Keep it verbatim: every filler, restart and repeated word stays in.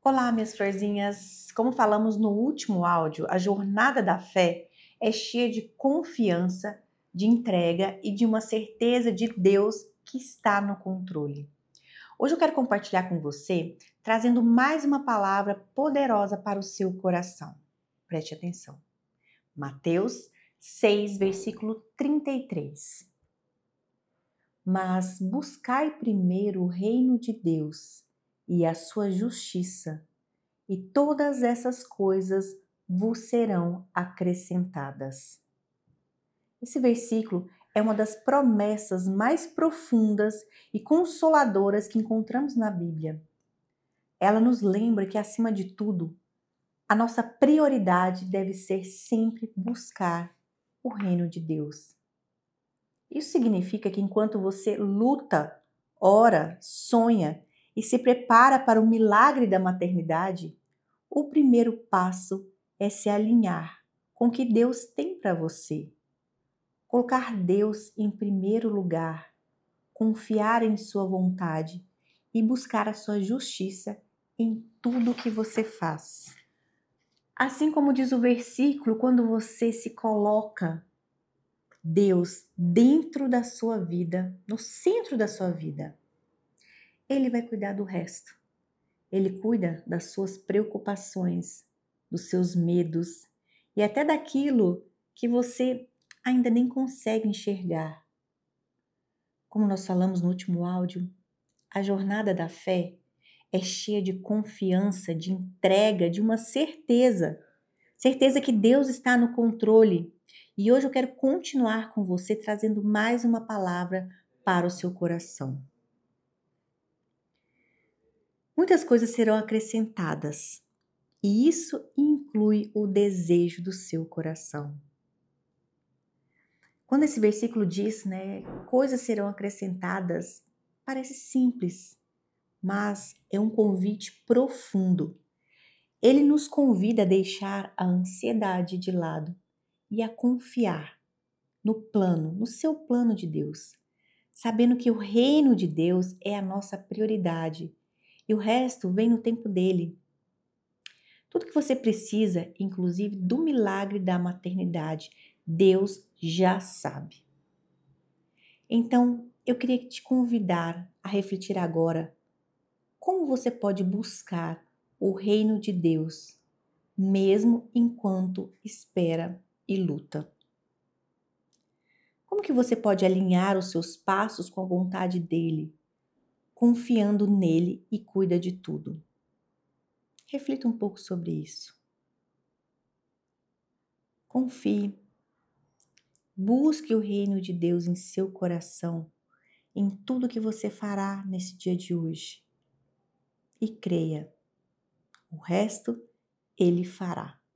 Olá, minhas florzinhas! Como falamos no último áudio, a jornada da fé é cheia de confiança, de entrega e de uma certeza de Deus que está no controle. Hoje eu quero compartilhar com você, trazendo mais uma palavra poderosa para o seu coração. Preste atenção. Mateus seis, versículo trinta e três. Mas buscai primeiro o reino de Deus e a sua justiça, e todas essas coisas vos serão acrescentadas. Esse versículo é uma das promessas mais profundas e consoladoras que encontramos na Bíblia. Ela nos lembra que, acima de tudo, a nossa prioridade deve ser sempre buscar o reino de Deus. Isso significa que enquanto você luta, ora, sonha e se prepara para o milagre da maternidade, o primeiro passo é se alinhar com o que Deus tem para você. Colocar Deus em primeiro lugar, confiar em sua vontade e buscar a sua justiça em tudo que você faz. Assim como diz o versículo, quando você se coloca Deus dentro da sua vida, no centro da sua vida, Ele vai cuidar do resto. Ele cuida das suas preocupações, dos seus medos e até daquilo que você ainda nem consegue enxergar. Como nós falamos no último áudio, a jornada da fé é cheia de confiança, de entrega, de uma certeza. Certeza que Deus está no controle. E hoje eu quero continuar com você trazendo mais uma palavra para o seu coração. Muitas coisas serão acrescentadas, e isso inclui o desejo do seu coração. Quando esse versículo diz, né, coisas serão acrescentadas, parece simples, mas é um convite profundo. Ele nos convida a deixar a ansiedade de lado e a confiar no plano, no seu plano de Deus, sabendo que o reino de Deus é a nossa prioridade e o resto vem no tempo dele. Tudo que você precisa, inclusive do milagre da maternidade, Deus já sabe. Então, eu queria te convidar a refletir agora como você pode buscar o reino de Deus, mesmo enquanto espera e luta. Como que você pode alinhar os seus passos com a vontade dele, confiando nele e cuida de tudo? Reflita um pouco sobre isso. Confie. Busque o reino de Deus em seu coração, em tudo que você fará nesse dia de hoje. E creia, o resto ele fará.